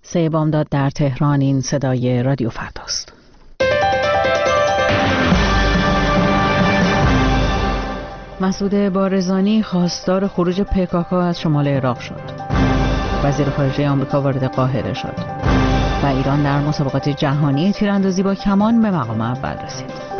3 بامداد در تهران. این صدای رادیو فرداست. مسعود بارزانی خواستار خروج PKK از شمال عراق شد. وزیر خارجه آمریکا وارد قاهره شد و ایران در مسابقات جهانی تیراندازی با کمان به مقام اول رسید.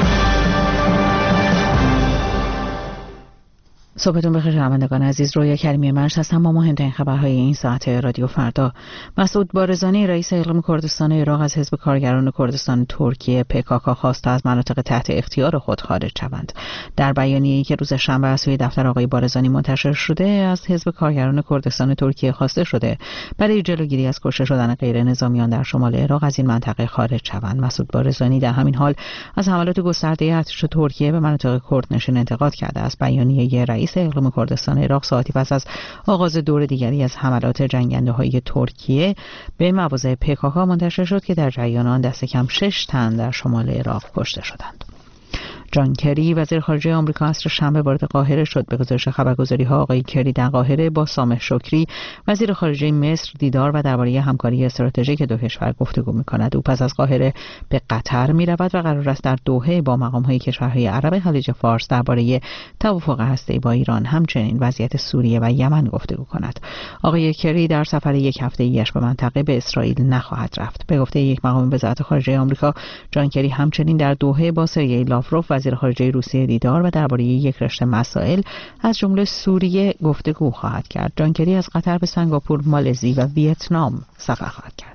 صبحتون بخیر شنوندگان عزیز. رویا کریمی مرز هستم با مهمترین خبرهای این ساعت رادیو فردا. مسعود بارزانی رئیس اقلیم کردستان عراق از حزب کارگران کردستان ترکیه PKK خواست از مناطق تحت اختیار خود خارج شوند. در بیانیه‌ای که روز شنبه از سوی دفتر آقای بارزانی منتشر شده، از حزب کارگران کردستان ترکیه خواسته شده برای جلوگیری از کشته شدن غیر نظامیان در شمال عراق از این منطقه خارج شوند. مسعود بارزانی در همین حال از حملات گسترده ارتش ترکیه به مناطق کردنشین انتقاد کرده است. بیانیه رئیس اقلیم کردستان عراق ساعتی پس از آغاز دور دیگری از حملات جنگنده‌های ترکیه به مواضع PKK منتشر شد که در جریان آن دست کم 6 تن در شمال عراق کشته شدند. جان کری وزیر خارجه آمریکا عصر شنبه وارد قاهره شد. به گزارش خبرگزاری‌ها آقای کری در قاهره با سامح شکری وزیر خارجه مصر دیدار و درباره همکاری استراتژیک دو کشور گفتگو می‌کند. او پس از قاهره به قطر می‌رود و قرار است در دوحه با مقام‌های کشورهای عرب خلیج فارس درباره توافق هسته‌ای با ایران همچنین وضعیت سوریه و یمن گفتگو کند. آقای کری در سفر یک هفته‌ایش به منطقه به اسرائیل نخواهد رفت. به گفته یک مقام وزارت خارجه آمریکا، جان کری همچنین در دوحه با سرگئی لاوروف وزیر خارجه روسیه دیدار و درباره یک رشته مسائل از جمله سوریه گفتگو خواهد کرد. جان کری از قطر به سنگاپور، مالزی و ویتنام سفر خواهد کرد.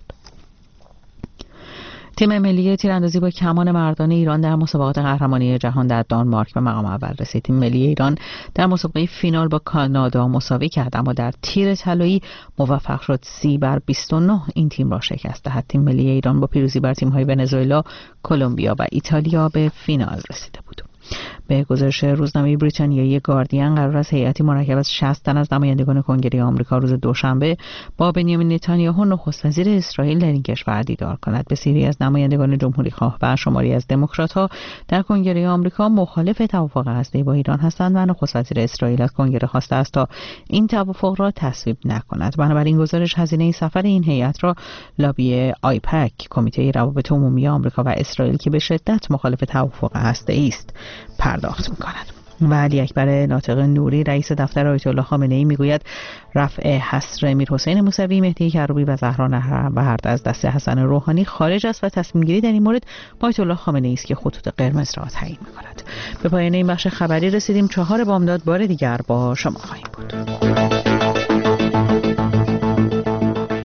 تیم ملی تیراندازی با کمان مردان ایران در مسابقات قهرمانی جهان در دانمارک به مقام اول رسید. تیم ملی ایران در مسابقه فینال با کانادا مساوی کرد، اما در تیر طلایی موفق شد 30-29 این تیم را شکست دهد. تیم ملی ایران با پیروزی بر تیم‌های ونزوئلا، کلمبیا و ایتالیا به فینال رسیده بود. به گزارش روزنامه بریتانیایی گاردین، قرار است هیئتی مرکب از 60 تن از نمایندگان کنگره آمریکا روز دوشنبه با بنیامین نتانیاهو نخست وزیر اسرائیل در این کشور دیدار کند. بسیاری از نمایندگان جمهوری‌خواه و شماری از دموکرات‌ها در کنگره آمریکا مخالف توافق هسته‌ای با ایران هستند و نخست وزیر اسرائیل از کنگره خواسته است تا این توافق را تصویب نکند. بنابراین گزارش هزینه سفر این هیئت را لابی آیپک، کمیته روابط عمومی آمریکا و اسرائیل که به شدت مخالف توافق هسته‌ای است، پرداخت می‌کند. و علی اکبر ناطق نوری رئیس دفتر آیت الله خامنه‌ای میگوید رفع حصر امیرحسین موسوی، مهدی کروبی و زهرا نوبهار از دست حسن روحانی خارج است و تصمیم گیری در این مورد با آیت الله خامنه‌ای است که خطوط قرمز را تعیین می‌کند. به پایان این بخش خبری رسیدیم. 4 بامداد بار دیگر با شما خواهیم بود.